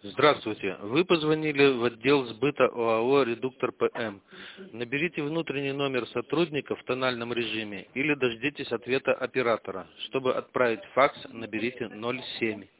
Здравствуйте. Вы позвонили в отдел сбыта ОАО «Редуктор ПМ». Наберите внутренний номер сотрудника в тональном режиме или дождитесь ответа оператора. Чтобы отправить факс, наберите 07.